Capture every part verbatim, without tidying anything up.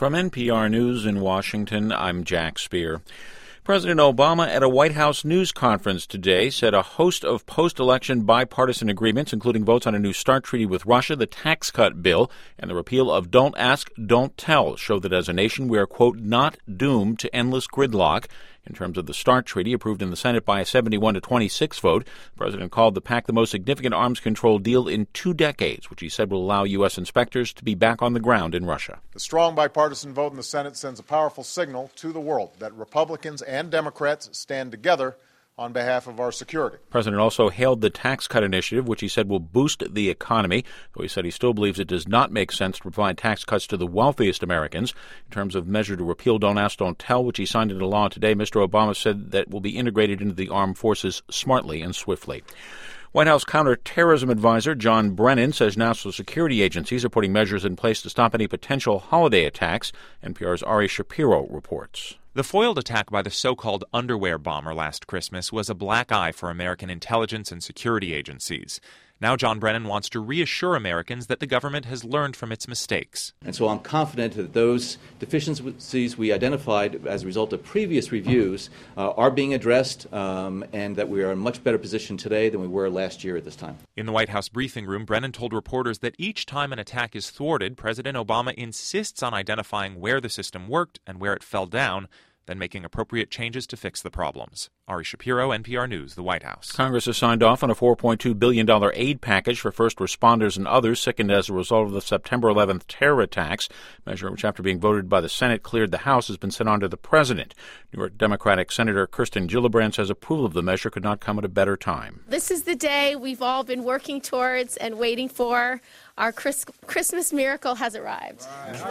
From N P R News in Washington, I'm Jack Speer. President Obama at a White House news conference today said a host of post-election bipartisan agreements, including votes on a new START treaty with Russia, the tax cut bill, and the repeal of Don't Ask, Don't Tell, show that as a nation we are, quote, not doomed to endless gridlock. In terms of the START treaty, approved in the Senate by a seventy-one to twenty-six vote, the president called the pact the most significant arms control deal in two decades, which he said will allow U S inspectors to be back on the ground in Russia. The strong bipartisan vote in the Senate sends a powerful signal to the world that Republicans and Democrats stand together on behalf of our security. The president also hailed the tax cut initiative, which he said will boost the economy, though he said he still believes it does not make sense to provide tax cuts to the wealthiest Americans. In terms of measure to repeal Don't Ask, Don't Tell, which he signed into law today, Mister Obama said that will be integrated into the armed forces smartly and swiftly. White House counterterrorism advisor John Brennan says national security agencies are putting measures in place to stop any potential holiday attacks. N P R's Ari Shapiro reports. The foiled attack by the so-called underwear bomber last Christmas was a black eye for American intelligence and security agencies. Now John Brennan wants to reassure Americans that the government has learned from its mistakes. And so I'm confident that those deficiencies we identified as a result of previous reviews uh, are being addressed um, and that we are in a much better position today than we were last year at this time. In the White House briefing room, Brennan told reporters that each time an attack is thwarted, President Obama insists on identifying where the system worked and where it fell down, then making appropriate changes to fix the problems. Ari Shapiro, N P R News, the White House. Congress has signed off on a four point two billion dollars aid package for first responders and others sickened as a result of the September eleventh terror attacks. A measure which, after being voted by the Senate, cleared the House, has been sent on to the President. New York Democratic Senator Kirsten Gillibrand says approval of the measure could not come at a better time. This is the day we've all been working towards and waiting for. Our Chris- Christmas miracle has arrived.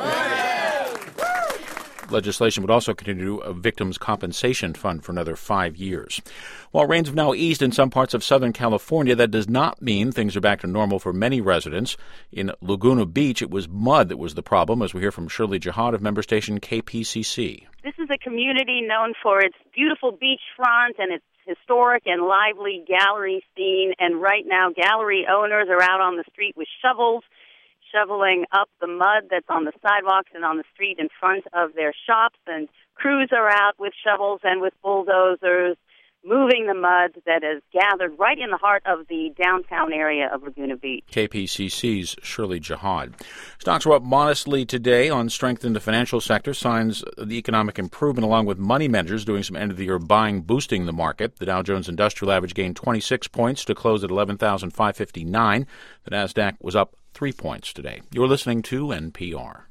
Right. Legislation would also continue a victims' compensation fund for another five years. While rains have now eased in some parts of Southern California, that does not mean things are back to normal for many residents. In Laguna Beach, it was mud that was the problem, as we hear from Shirley Jihad of member station K P C C. This is a community known for its beautiful beachfront and its historic and lively gallery scene. And right now, gallery owners are out on the street with shovels, shoveling up the mud that's on the sidewalks and on the street in front of their shops, and crews are out with shovels and with bulldozers moving the mud that is gathered right in the heart of the downtown area of Laguna Beach. K P C C's Shirley Jihad. Stocks were up modestly today on strength in the financial sector, signs of the economic improvement along with money managers doing some end-of-the-year buying boosting the market. The Dow Jones Industrial Average gained twenty-six points to close at eleven thousand five hundred fifty-nine. The Nasdaq was up three points today. You're listening to N P R.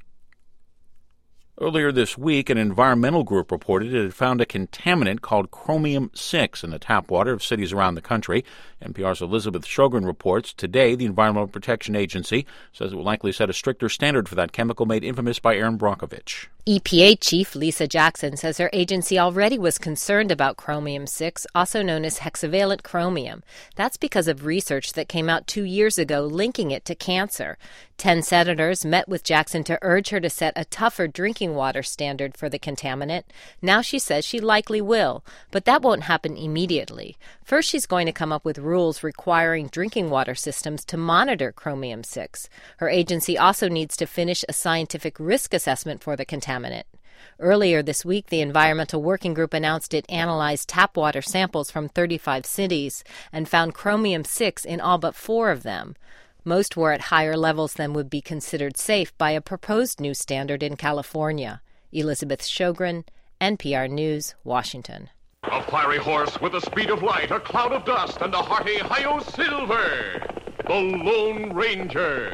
Earlier this week, an environmental group reported it had found a contaminant called chromium six in the tap water of cities around the country. N P R's Elizabeth Shogren reports today the Environmental Protection Agency says it will likely set a stricter standard for that chemical made infamous by Aaron Brockovich. E P A Chief Lisa Jackson says her agency already was concerned about chromium six, also known as hexavalent chromium. That's because of research that came out two years ago linking it to cancer. Ten senators met with Jackson to urge her to set a tougher drinking water standard for the contaminant. Now she says she likely will, but that won't happen immediately. First, she's going to come up with rules requiring drinking water systems to monitor chromium six. Her agency also needs to finish a scientific risk assessment for the contaminant. Earlier this week, the Environmental Working Group announced it analyzed tap water samples from thirty-five cities and found chromium six in all but four of them. Most were at higher levels than would be considered safe by a proposed new standard in California. Elizabeth Shogren, N P R News, Washington. A fiery horse with the speed of light, a cloud of dust, and a hearty Hi-Yo Silver, the Lone Ranger.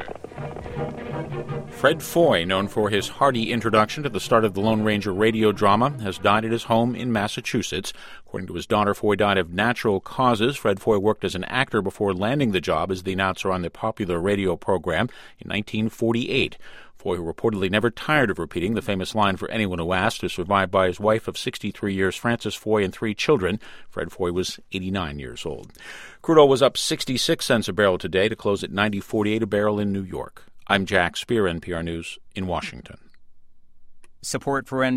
Fred Foy, known for his hearty introduction to the start of the Lone Ranger radio drama, has died at his home in Massachusetts. According to his daughter, Foy died of natural causes. Fred Foy worked as an actor before landing the job as the announcer on the popular radio program in nineteen forty-eight. Foy, who reportedly never tired of repeating the famous line for anyone who asked, is survived by his wife of sixty-three years, Frances Foy, and three children. Fred Foy was eighty-nine years old. Crude oil was up sixty-six cents a barrel today to close at ninety forty-eight a barrel in New York. I'm Jack Speer, N P R News in Washington. Support for N